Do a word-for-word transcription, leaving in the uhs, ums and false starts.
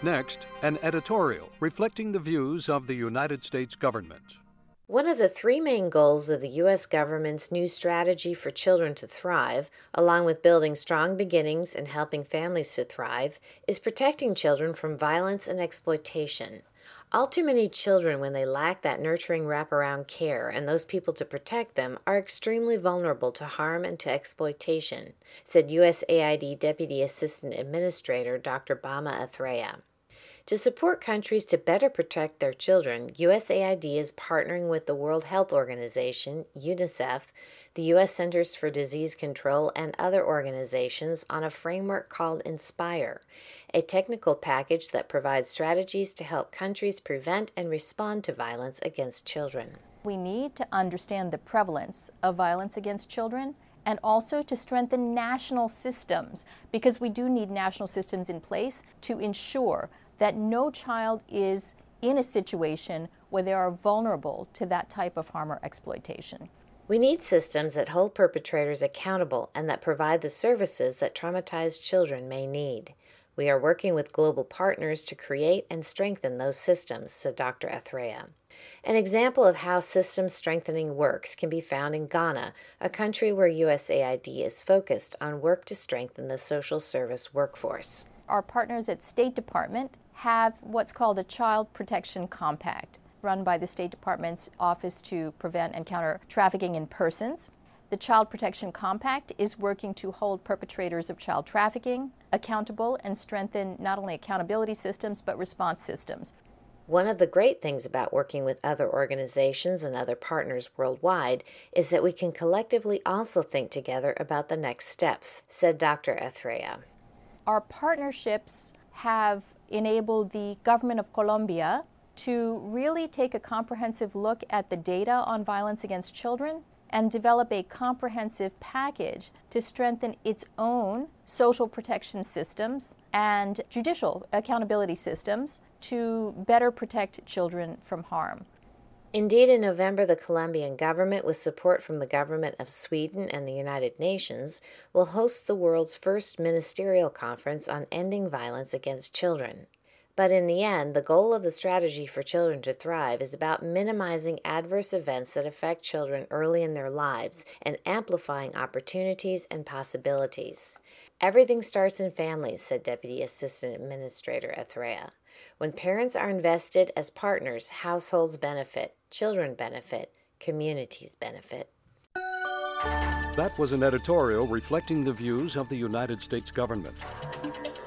Next, an editorial reflecting the views of the United States government. One of the three main goals of the U S government's new strategy for children to thrive, along with building strong beginnings and helping families to thrive, is protecting children from violence and exploitation. All too many children, when they lack that nurturing wraparound care and those people to protect them, are extremely vulnerable to harm and to exploitation, said U S A I D Deputy Assistant Administrator Doctor Bama Athreya. To support countries to better protect their children, U S A I D is partnering with the World Health Organization, UNICEF, the U S Centers for Disease Control, and other organizations on a framework called INSPIRE, a technical package that provides strategies to help countries prevent and respond to violence against children. We need to understand the prevalence of violence against children and also to strengthen national systems, because we do need national systems in place to ensure that no child is in a situation where they are vulnerable to that type of harm or exploitation. We need systems that hold perpetrators accountable and that provide the services that traumatized children may need. We are working with global partners to create and strengthen those systems, said Doctor Athreya. An example of how system strengthening works can be found in Ghana, a country where U S A I D is focused on work to strengthen the social service workforce. Our partners at State Department have what's called a Child Protection Compact, run by the State Department's Office to Prevent and Counter Trafficking in Persons. The Child Protection Compact is working to hold perpetrators of child trafficking accountable and strengthen not only accountability systems but response systems. One of the great things about working with other organizations and other partners worldwide is that we can collectively also think together about the next steps, said Doctor Athreya. Our partnerships have enabled the government of Colombia to really take a comprehensive look at the data on violence against children and develop a comprehensive package to strengthen its own social protection systems and judicial accountability systems to better protect children from harm. Indeed, in November, the Colombian government, with support from the government of Sweden and the United Nations, will host the world's first ministerial conference on ending violence against children. But in the end, the goal of the Strategy for Children to Thrive is about minimizing adverse events that affect children early in their lives and amplifying opportunities and possibilities. Everything starts in families, said Deputy Assistant Administrator Athreya. When parents are invested as partners, households benefit, children benefit, communities benefit. That was an editorial reflecting the views of the United States government.